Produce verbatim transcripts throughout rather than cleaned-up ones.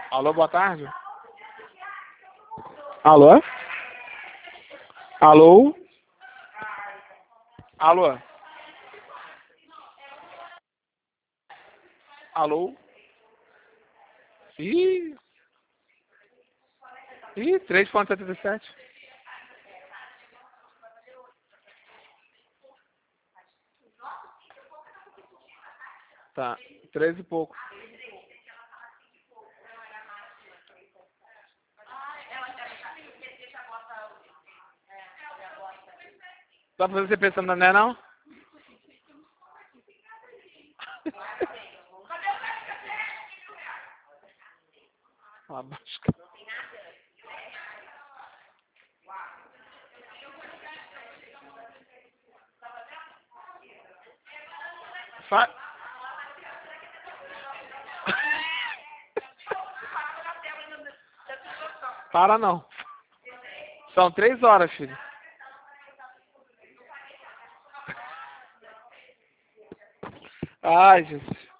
Alô, boa tarde. Alô? Alô? Alô? Alô? Ih! Ih, três ponto setenta e sete. Tá, três e pouco. Dá pra fazer você pensando na né, não? Uma busca. Fa... Para não. São três horas, filho. Ai, Jesus.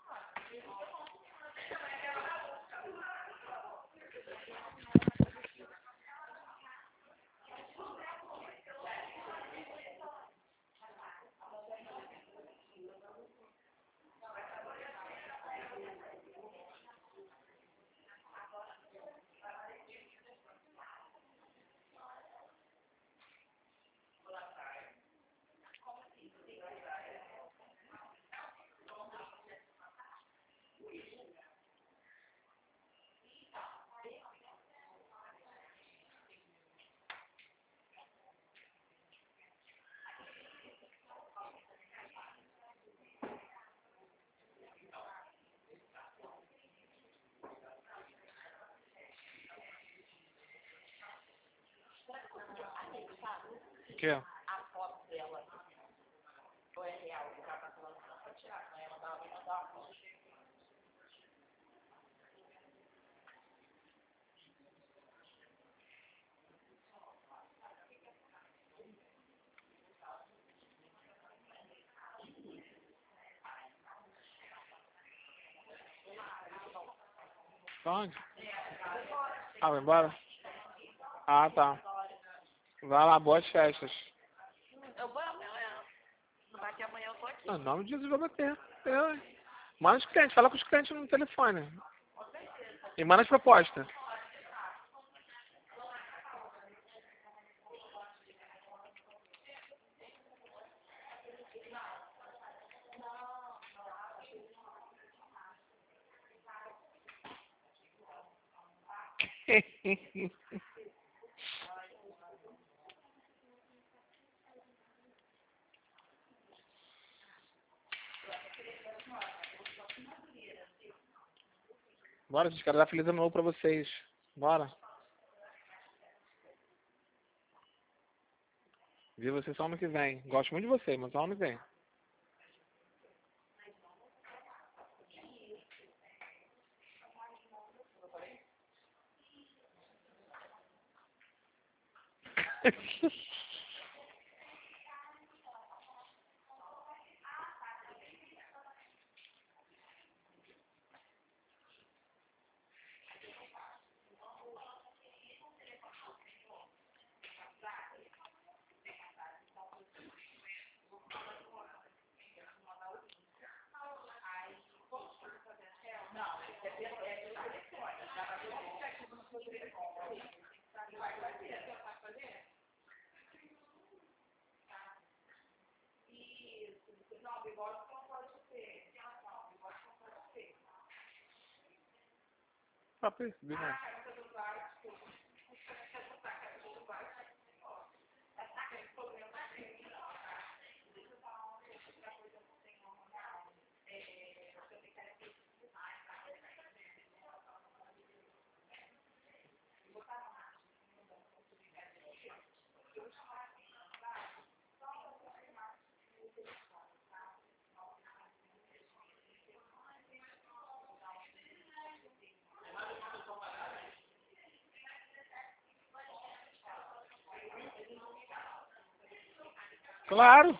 O quê? Onde? Ah, vai embora? Ah, tá. Vai lá, boas festas. Eu vou amanhã. Não vai ter amanhã, eu tô aqui. Não, em nome de Jesus vai bater. Eu, hein? Manda os clientes, fala com os clientes no telefone. E manda as propostas. Bora, gente, quero dar feliz ano novo pra vocês. Bora. Vi vocês só ano que vem. Gosto muito de vocês, mas só ano que vem. Ah, percebi, né? Claro.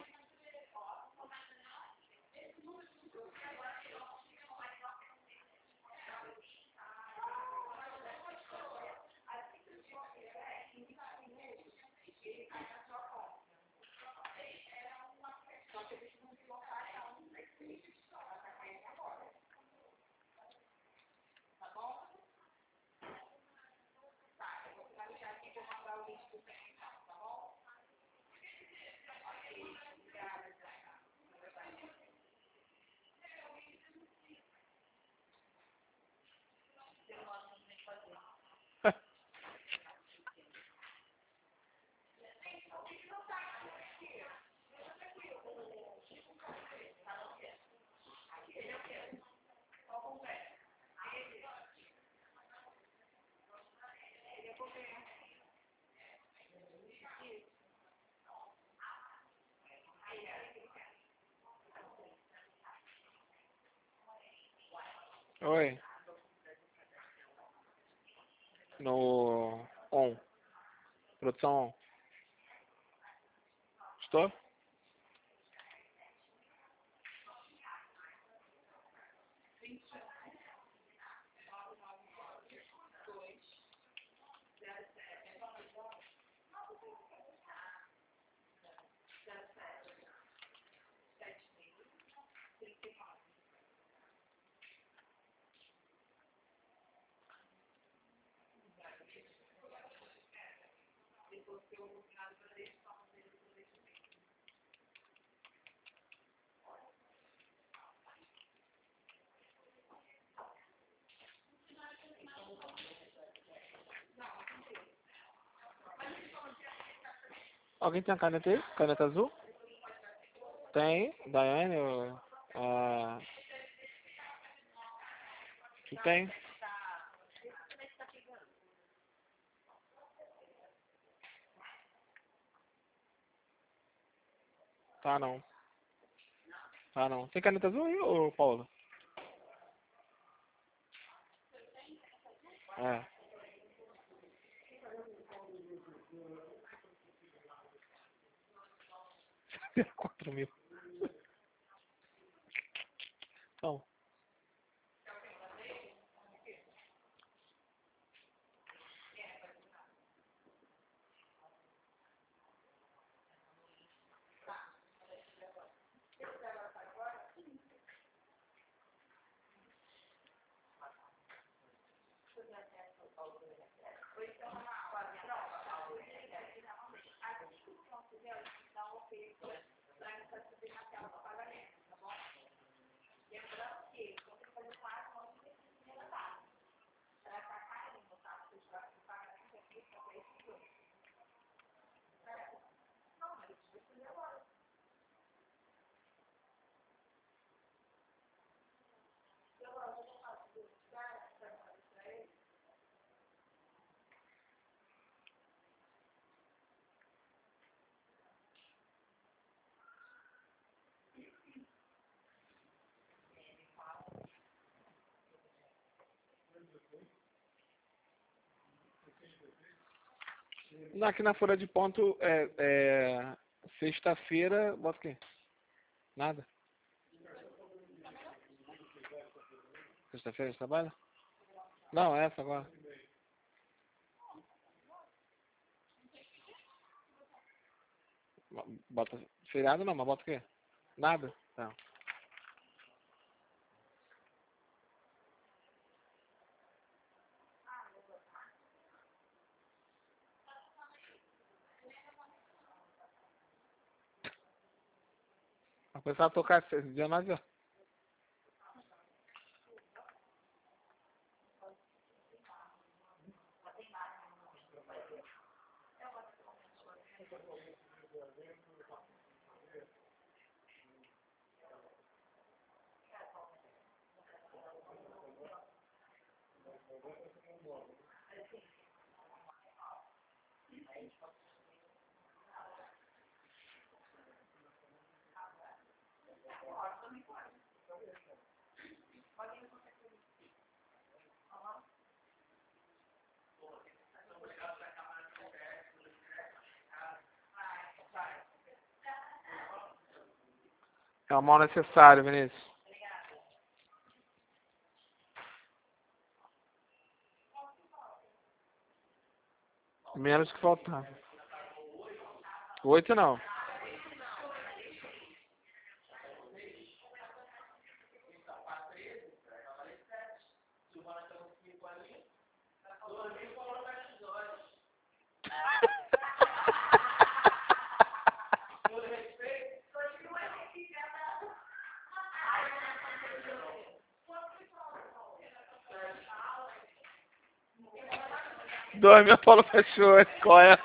Oi. No on. Produção on. Estou? Alguém tem a caneta aí? Caneta azul? Tem. Daiane? ou- Ah, que tem? Tá não. Tá não. Tem caneta azul aí, ô Paulo? É. Quatro mil. Então. Aqui na folha de ponto, é, é sexta-feira, bota o quê? Nada? Sexta-feira você trabalha? Não, é essa agora. Bota feriado não, mas bota o quê? Nada? Tá. Vai começar a tocar esse dia nove horas. É o mal necessário, Vinícius. Menos que faltar. Oito não. Dois mil Paulo fechou, qual é?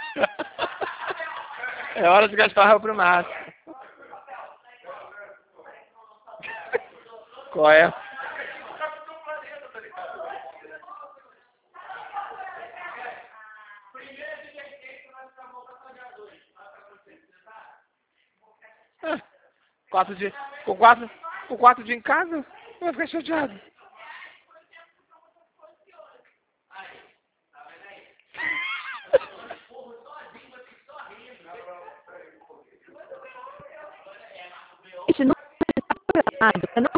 É hora de gastar o réu primário. Qual é? Ah, quatro dias. Com quatro, com quatro dias em casa, vai ficar chateado. Este número está programado para não